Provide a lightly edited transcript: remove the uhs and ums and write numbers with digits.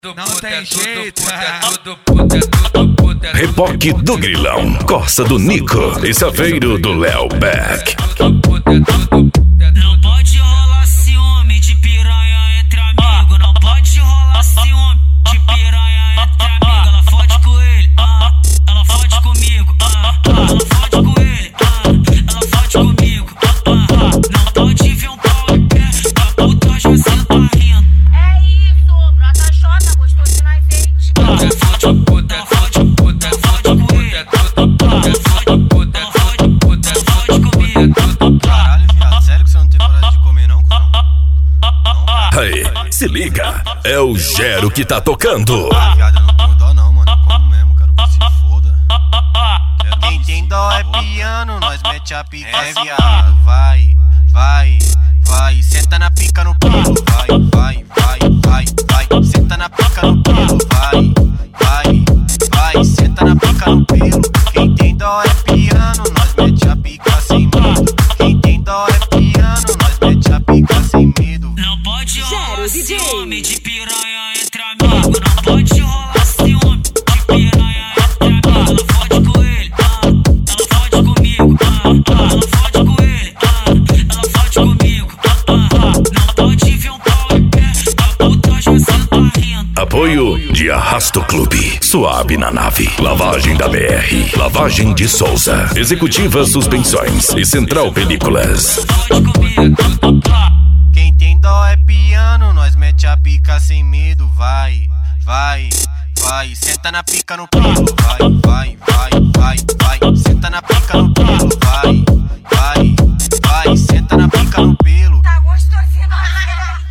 Não tem jeito. Reboque do Grilão, Corsa do Nico e Saveiro do Léo Beck. Não pode rolar ciúme de piranha entre amigos. Não pode rolar ciúme de piranha entre amigos. Ela fode com ele, ela fode comigo, ela fode com ele, ela fode comigo. Não pode ver um pau em pé, a puta já senta rindo. É isso, brota xota, gostou de nós gente. Ela fode com ele, ela fode comigo. Caralho, viado, sério que você não tem coragem de comer não, cuzão? Não, cara. Aí, se liga, é o Gero que tá tocando. Viado, eu não tenho dó não, mano, eu como mesmo, quero que se foda. Quem tem dó é piano, nós mete a pica, é viado. Vai, vai, vai, senta na pica no pelo. Vai, vai, vai, vai, vai, senta na pica no pelo. Vai, vai, vai, senta na pica no pelo. Quem tem dó é piano, nós mete a pica sem medo. Quem tem dó é piano, nós mete a pica sem medo. Não pode rolar ciúme de piranha entre amigos. Não pode rolar ciúme de piranha entre amigos. Ela fode com ele, ela fode comigo, ela fode com ele, ela fode comigo. Não pode ver um pau em pé, a puta já senta rindo. Apoio de Arrasto Clube, Suave na Nave, Lavagem da BR, Lavagem de Souza, Executiva Suspensões e Central Películas. Fode comigo. Quem tem dó é piano, nós mete a pica sem medo. Vai, vai, vai, senta na pica no pelo. Vai, vai, vai, vai, vai, senta na pica.